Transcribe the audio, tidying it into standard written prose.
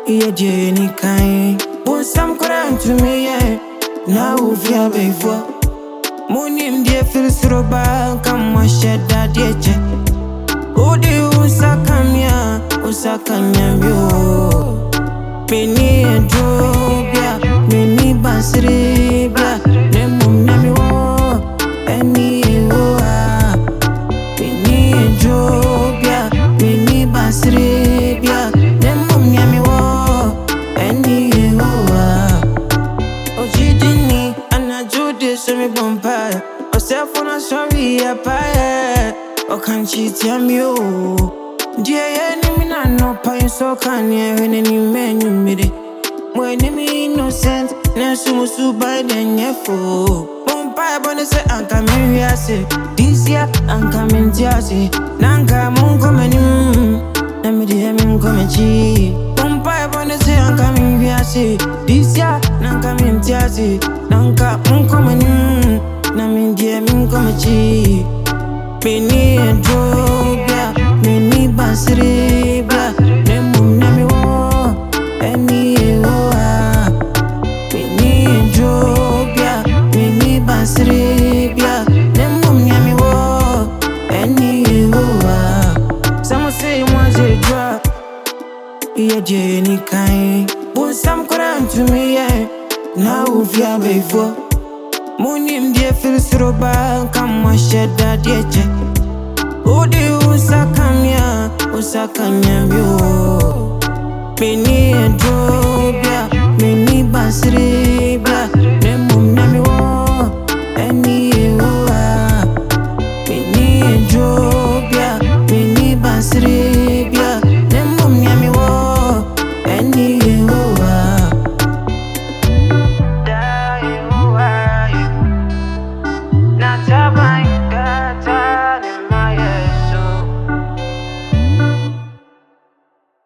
Yeah, Jenny kind. Want some crying to me, yeah. Now if you're before. Moon dear feels so bad, come on, shed that dear check. Oh, the Usakamia, yo. Penny and Jobia, Mini Basribia, Nemum Nami, Penny Oa, Penny and Jobia, Mini Basribia, Nemum Nami, Penny Oa. Oh, Gidini, and I do this on me bumpire. Oh, self on a sorry, a pie. Oh, can't she tell me, oh? Dear enemy, no pine so can you any man you made it? When you mean innocent, Nasumu by the Nefo. Bumpire bonus, and come in here, say, this year, and come in Jersey. Nanka Munko menu, Namidiamin Comachi. Bumpire bonus, and come in here, say, this year, Nanka in Jersey. Nanka Munko menu, Namidiamin Comachi. Penny and Jobia, Mini Basribia, Nemum Nami wo, Penny Oa. Penny and Jobia, Mini Basribia, Nemum Nami wo, Penny Oa. Some say once a drop, yeah, Jenny kind. Want some crying to me, yeah. Now if you're before. Moon dear feels so bad, come on, shed that dear check. Oh, the Usakamia, yo. Penny